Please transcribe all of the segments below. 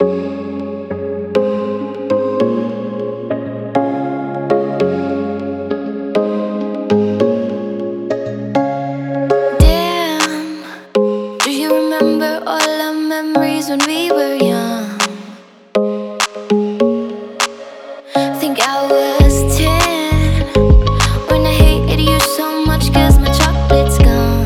Damn, do you remember all our memories when we were young? Think I was 10 when I hated you so much 'cause my chocolate's gone.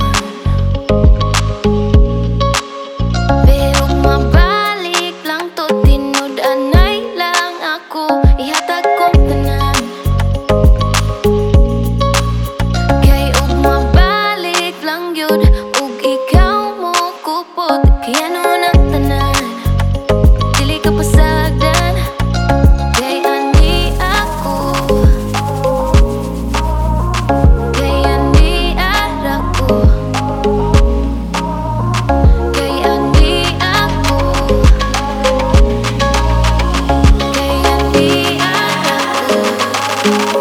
Pero mabalik lang to, tinud-anay lang ako, ihatag kong tanan. Kay ug mabalik lang yun, ug ikaw mo kupot, kaya nun ang tanan, dili ka pasagdan. Kay ani ako, kay ani ara ko, kay ani ako, kay ani ara ko.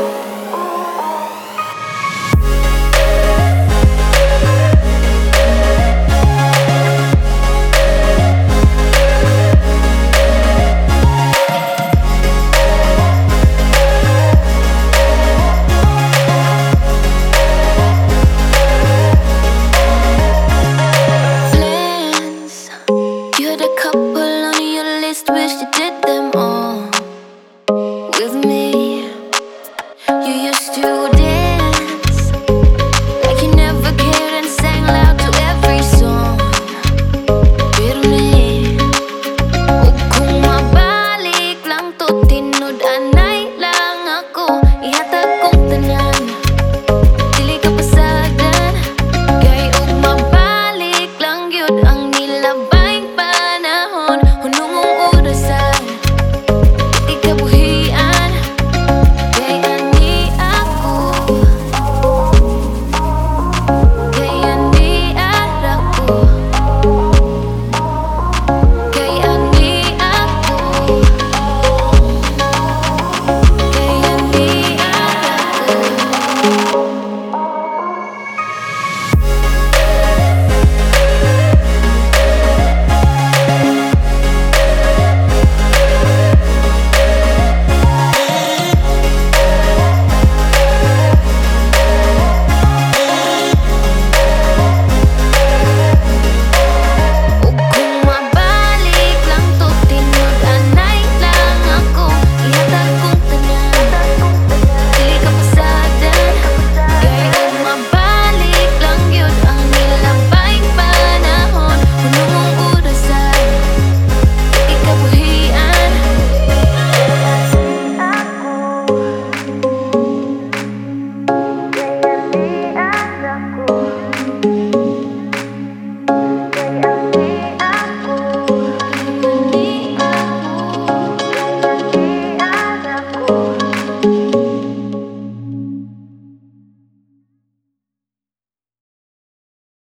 Plans, you had a couple on your list, wish you did them all.